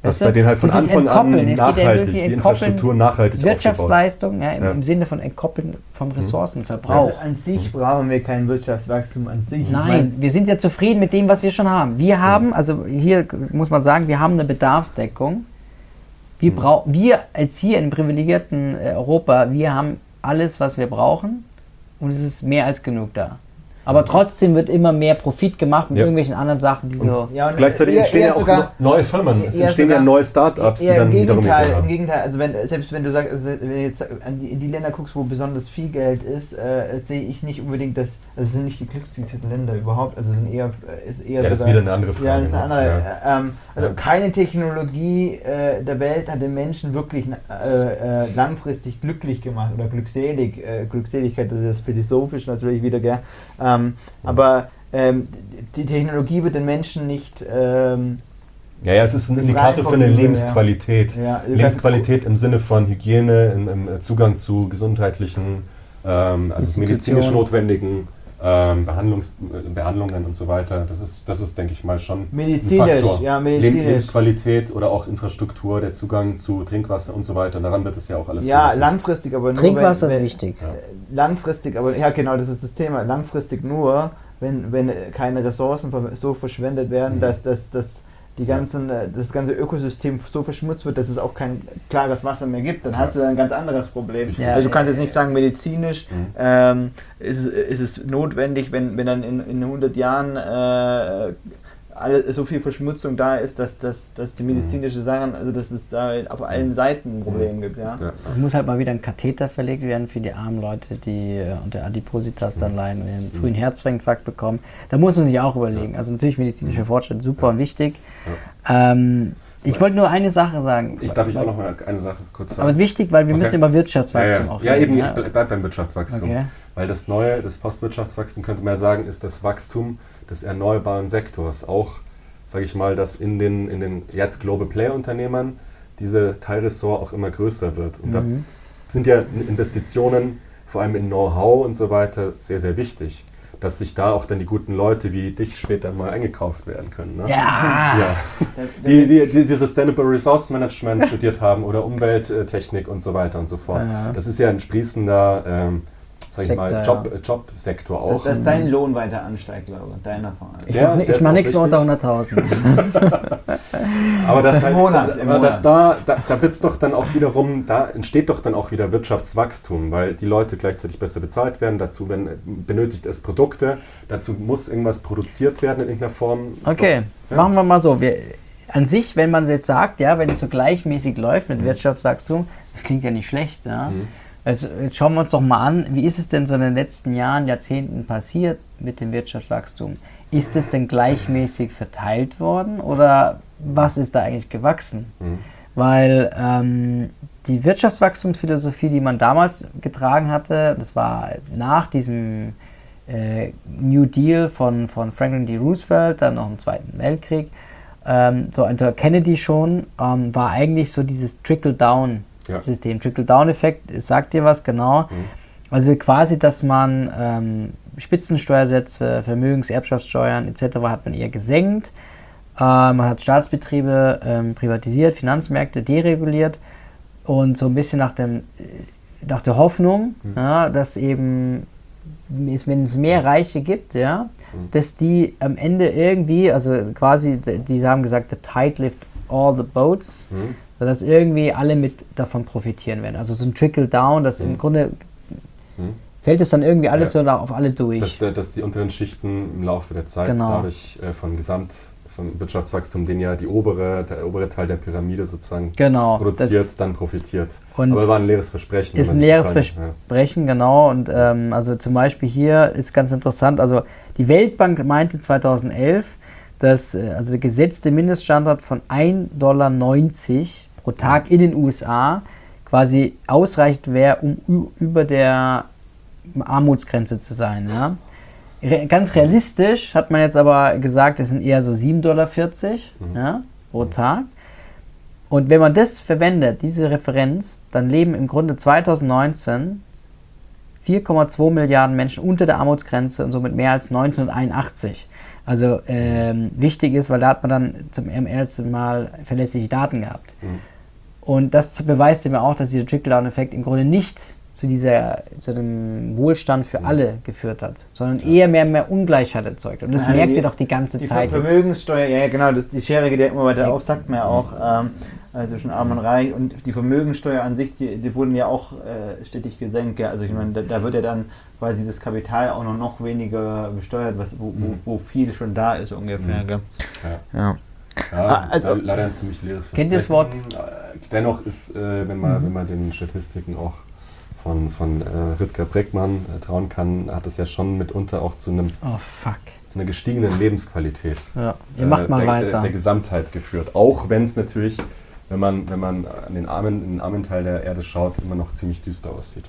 Was bei denen halt von Anfang an nachhaltig, die Infrastruktur nachhaltig Wirtschaftsleistung, ja, im, ja. im Sinne von Entkoppeln vom Ressourcenverbrauch. Also an sich brauchen wir kein Wirtschaftswachstum an sich. Nein, meine, wir sind ja zufrieden mit dem, was wir schon haben. Wir haben, also hier muss man sagen, wir haben eine Bedarfsdeckung. Wir, brau- wir als hier in privilegierten Europa, wir haben alles, was wir brauchen und es ist mehr als genug da. Aber trotzdem wird immer mehr Profit gemacht mit ja. irgendwelchen anderen Sachen, die so... Ja, gleichzeitig eher, entstehen eher ja auch sogar, neue Firmen, es entstehen ja neue Start-ups, die dann wiederum Gegenteil, im Gegenteil, also wenn, selbst wenn du sagst, also wenn du jetzt an die, in die Länder guckst, wo besonders viel Geld ist, äh, sehe ich nicht unbedingt, dass, also es sind nicht die glücklichsten Länder überhaupt, also es sind eher... Ist eher ja, das sogar, ist wieder eine andere Frage. Ja, das ist eine andere, ja. ähm, also keine Technologie äh, der Welt hat den Menschen wirklich äh, äh, langfristig glücklich gemacht oder glückselig, äh, Glückseligkeit, das ist philosophisch natürlich wieder, gell, ähm, Mhm. aber ähm, die Technologie wird den Menschen nicht... Ähm, ja, ja, es ist ein Indikator für eine Lebensqualität. Ja. Ja, Lebensqualität im Sinne von Hygiene, im, im Zugang zu gesundheitlichen, ähm, also medizinisch notwendigen ähm, Behandlungs, Behandlungen und so weiter. Das ist, das ist, denke ich mal, schon medizinisch, ein Faktor. Ja, medizinisch. Lebensqualität oder auch Infrastruktur, der Zugang zu Trinkwasser und so weiter. Daran wird es ja auch alles Ja, gemessen. Langfristig, aber nur Trinkwasser wenn, wenn, ist wichtig. Ja. Langfristig, aber ja genau, das ist das Thema. Langfristig nur, wenn, wenn keine Ressourcen so verschwendet werden, mhm. dass, dass, dass die ganzen, das ganze Ökosystem so verschmutzt wird, dass es auch kein klares Wasser mehr gibt, dann ja. hast du ein ganz anderes Problem. Ja. Also du kannst jetzt nicht sagen, medizinisch mhm. ähm, ist, ist es notwendig, wenn, wenn dann in, in hundert Jahren äh, alle, so viel Verschmutzung da ist, dass, dass, dass die medizinische Sachen, also dass es da auf allen Seiten ein Problem gibt. Ja. Ja. Es muss halt mal wieder ein Katheter verlegt werden für die armen Leute, die äh, unter Adipositas dann leiden und einen frühen Herzinfarkt bekommen. Da muss man sich auch überlegen. Also natürlich medizinischer Fortschritt super und wichtig. Ja. Ähm, ich wollte nur eine Sache sagen. Ich darf ich auch noch mal eine Sache kurz sagen. Aber wichtig, weil wir okay. müssen über Wirtschaftswachstum ja, ja. auch ja, reden. Ja, eben, ich bleib beim Wirtschaftswachstum. Okay. Weil das neue, das Postwirtschaftswachstum, könnte man ja sagen, ist das Wachstum des erneuerbaren Sektors. Auch, sage ich mal, dass in den, in den jetzt Global Player Unternehmern diese Teilressort auch immer größer wird. Und mhm. da sind ja Investitionen, vor allem in Know-how und so weiter, sehr, sehr wichtig. Dass sich da auch dann die guten Leute wie dich später mal eingekauft werden können. Ne? Ja! ja. Die, die, die, die Sustainable Resource Management studiert haben oder Umwelttechnik und so weiter und so fort. Ja. Das ist ja ein sprießender, ähm, sag ich Sektor, mal, Job, ja. Jobsektor auch. Dass, dass dein Lohn weiter ansteigt, glaube ich, deiner Fall. Ich ja, mache mach nichts mehr unter hunderttausend. Aber das halt, Monat, da, aber das da, da, da wird's doch dann auch wiederum, da entsteht doch dann auch wieder Wirtschaftswachstum, weil die Leute gleichzeitig besser bezahlt werden, dazu wenn, benötigt es Produkte, dazu muss irgendwas produziert werden in irgendeiner Form. Okay, doch, ja. machen wir mal so. Wir, an sich, wenn man jetzt sagt, ja, wenn es so gleichmäßig läuft mit mhm. Wirtschaftswachstum, das klingt ja nicht schlecht, ja. Mhm. Also jetzt schauen wir uns doch mal an, wie ist es denn so in den letzten Jahren, Jahrzehnten passiert mit dem Wirtschaftswachstum? Ist es denn gleichmäßig verteilt worden oder was ist da eigentlich gewachsen? Mhm. Weil ähm, die Wirtschaftswachstumsphilosophie, die man damals getragen hatte, das war nach diesem äh, New Deal von, von Franklin D. Roosevelt, dann noch im Zweiten Weltkrieg, ähm, so unter Kennedy schon, ähm, war eigentlich so dieses Trickle-Down Ja. System. Trickle-Down-Effekt, sagt dir was, genau. Mhm. Also quasi, dass man ähm, Spitzensteuersätze, Vermögens-, Erbschaftssteuern et cetera hat man eher gesenkt. Äh, man hat Staatsbetriebe ähm, privatisiert, Finanzmärkte dereguliert und so ein bisschen nach, dem, nach der Hoffnung, mhm. ja, dass eben, es, wenn es mehr Reiche gibt, ja, mhm. dass die am Ende irgendwie, also quasi, die haben gesagt, the tide lift all the boats, mhm. dass irgendwie alle mit davon profitieren werden. Also so ein Trickle-Down, das mhm. im Grunde mhm. fällt es dann irgendwie alles ja. so auf alle durch. Dass, der, dass die unteren Schichten im Laufe der Zeit genau. dadurch äh, von Gesamt, von Wirtschaftswachstum, den ja die obere, der obere Teil der Pyramide sozusagen genau, produziert, dann profitiert. Aber war ein leeres Versprechen. Ist ein leeres Versprechen, ja. genau. Und ähm, also zum Beispiel hier ist ganz interessant, also die Weltbank meinte zweitausendelf, dass also der gesetzte Mindeststandard von ein Dollar neunzig pro Tag in den U S A quasi ausreichend wäre, um über der Armutsgrenze zu sein. Ja? Re- ganz realistisch hat man jetzt aber gesagt, es sind eher so sieben Dollar vierzig mhm. ja, pro Tag. Und wenn man das verwendet, diese Referenz, dann leben im Grunde zweitausendneunzehn vier Komma zwei Milliarden Menschen unter der Armutsgrenze und somit mehr als neunzehnhunderteinundachtzig. Also ähm, wichtig ist, weil da hat man dann zum ersten Mal verlässliche Daten gehabt. Mhm. Und das beweist mir auch, dass dieser Trickle-Down-Effekt im Grunde nicht zu dieser zu dem Wohlstand für alle geführt hat, sondern eher mehr mehr Ungleichheit erzeugt. Und das ja, merkt die, ihr doch die ganze die Zeit. Die Vermögenssteuer, ja genau, das, die Schere geht ja immer weiter auf, sagt man ja auch, ähm, also zwischen Arm und Reich. Und die Vermögenssteuer an sich, die, die wurden ja auch äh, stetig gesenkt. Ja. Also ich meine, da, da wird ja dann quasi das Kapital auch noch, noch weniger besteuert, was, wo, wo, wo viel schon da ist ungefähr. Mhm. Ja. ja. Ja, also, leider ein ziemlich leeres Versprechen. Kennt ihr das Wort? Dennoch ist, äh, wenn, man, mhm. wenn man den Statistiken auch von, von äh, Rutger Bregmann äh, trauen kann, hat das ja schon mitunter auch zu, einem, oh, fuck. zu einer gestiegenen Lebensqualität ja. Ihr macht äh, mal der, weiter. Der, der Gesamtheit geführt. Auch wenn es natürlich, wenn man, wenn man an den armen, in den armen Teil der Erde schaut, immer noch ziemlich düster aussieht.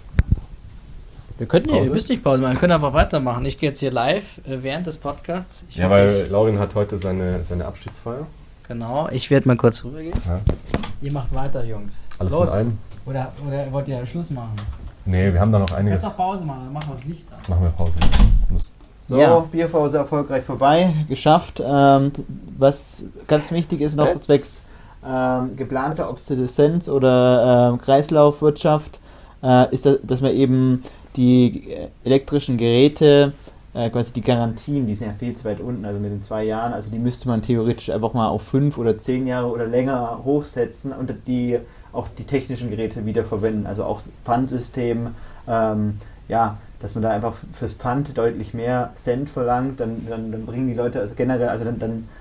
Wir könnten hier, ihr müsst nicht Pause machen, wir können einfach weitermachen. Ich gehe jetzt hier live äh, während des Podcasts. Ich ja, hoffe, weil ich, Laurin hat heute seine, seine Abschiedsfeier. Genau, ich werde mal kurz rübergehen. Ja. Ihr macht weiter, Jungs. Alles Los. in einem? Oder, oder wollt ihr Schluss machen? Nee, wir haben da noch einiges. Jetzt noch Pause machen, dann machen wir das Licht an. Machen wir Pause. So, ja. Bierpause erfolgreich vorbei, geschafft. Ähm, was ganz wichtig ist noch, zwecks ähm, geplanter Obsoleszenz oder ähm, Kreislaufwirtschaft, äh, ist, das, dass man eben die elektrischen Geräte, äh, quasi die Garantien, die sind ja viel zu weit unten, also mit den zwei Jahren, also die müsste man theoretisch einfach mal auf fünf oder zehn Jahre oder länger hochsetzen und die auch die technischen Geräte wieder verwenden, also auch Pfandsystem, ähm, ja, dass man da einfach fürs Pfand deutlich mehr Cent verlangt, dann, dann, dann bringen die Leute also generell, also dann, dann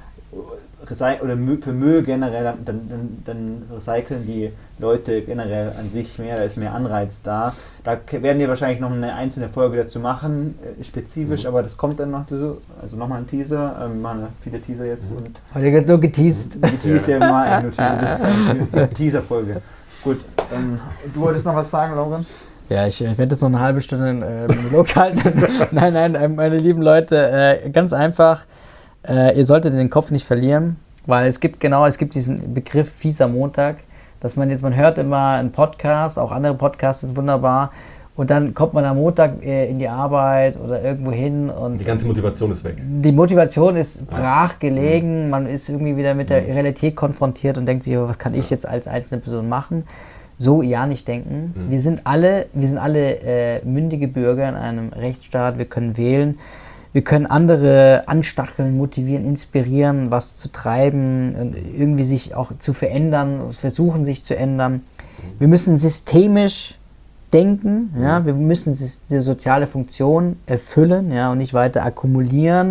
oder für Müll generell, dann, dann, dann recyceln die Leute generell an sich mehr, da ist mehr Anreiz da. Da werden wir wahrscheinlich noch eine einzelne Folge dazu machen, äh, spezifisch, mhm. aber das kommt dann noch dazu, also nochmal ein Teaser, ähm, wir machen viele Teaser jetzt. Mhm. Und heute wird nur geteased. Geteased ja mal, nur Teaser, das ist eine Teaser-Folge. Gut, ähm, du wolltest noch was sagen, Lauren? Ja, ich, ich werde jetzt noch eine halbe Stunde äh, Monolog halten. Nein, nein, äh, meine lieben Leute, äh, ganz einfach, äh, ihr solltet den Kopf nicht verlieren, weil es gibt genau, es gibt diesen Begriff fieser Montag, dass man jetzt, man hört immer einen Podcast, auch andere Podcasts sind wunderbar, und dann kommt man am Montag äh, in die Arbeit oder irgendwo hin und die ganze Motivation ist weg. Die Motivation ist brach gelegen, ja. Man ist irgendwie wieder mit der Realität konfrontiert und denkt sich, was kann ich jetzt als einzelne Person machen? So ja nicht denken. Mhm. Wir sind alle, wir sind alle äh, mündige Bürger in einem Rechtsstaat, wir können wählen, wir können andere anstacheln, motivieren, inspirieren, was zu treiben, und irgendwie sich auch zu verändern, versuchen sich zu ändern. Wir müssen systemisch denken, mhm. ja, wir müssen die soziale Funktion erfüllen, ja, und nicht weiter akkumulieren.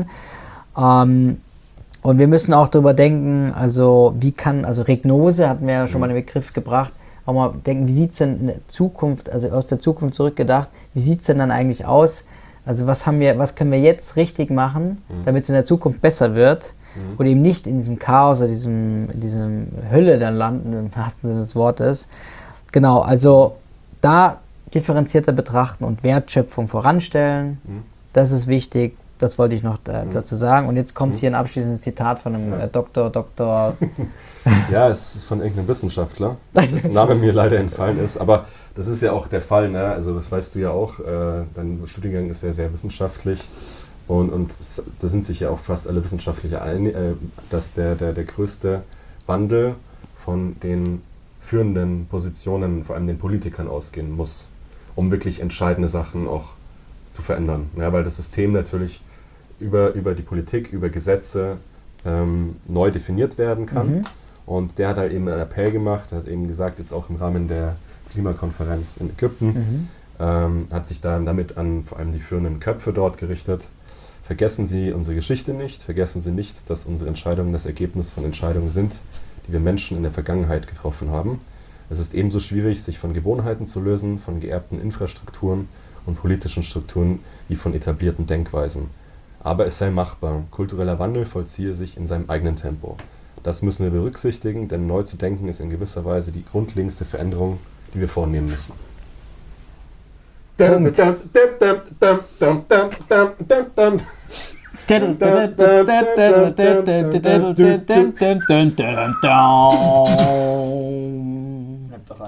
Ähm, und wir müssen auch darüber denken, also wie kann, also Regnose hatten wir ja schon mal den Begriff gebracht, auch mal denken, wie sieht es denn in der Zukunft, also aus der Zukunft zurückgedacht, wie sieht es denn dann eigentlich aus? Also was haben wir, was können wir jetzt richtig machen, mhm. damit es in der Zukunft besser wird mhm. und eben nicht in diesem Chaos oder diesem, diesem Hölle dann landen, im wahrsten Sinne des Wortes. Genau, also da differenzierter betrachten und Wertschöpfung voranstellen, mhm. das ist wichtig. Das wollte ich noch da, mhm. dazu sagen. Und jetzt kommt mhm. hier ein abschließendes Zitat von einem ja. äh, Doktor, Doktor... Ja, es ist von irgendeinem Wissenschaftler, dessen Name mir leider entfallen ist. Aber das ist ja auch der Fall, ne? Also das weißt du ja auch. Äh, dein Studiengang ist ja sehr wissenschaftlich. Und, und das, da sind sich ja auch fast alle Wissenschaftler einig, äh, dass der, der, der größte Wandel von den führenden Positionen, vor allem den Politikern, ausgehen muss, um wirklich entscheidende Sachen auch zu verändern. Ja, weil das System natürlich über, über die Politik, über Gesetze ähm, neu definiert werden kann. Mhm. Und der hat halt eben einen Appell gemacht, hat eben gesagt, jetzt auch im Rahmen der Klimakonferenz in Ägypten, mhm. ähm, hat sich dann damit an vor allem die führenden Köpfe dort gerichtet. Vergessen Sie unsere Geschichte nicht, vergessen Sie nicht, dass unsere Entscheidungen das Ergebnis von Entscheidungen sind, die wir Menschen in der Vergangenheit getroffen haben. Es ist ebenso schwierig, sich von Gewohnheiten zu lösen, von geerbten Infrastrukturen und politischen Strukturen wie von etablierten Denkweisen. Aber es sei machbar. Kultureller Wandel vollziehe sich in seinem eigenen Tempo. Das müssen wir berücksichtigen, denn neu zu denken ist in gewisser Weise die grundlegendste Veränderung, die wir vornehmen müssen.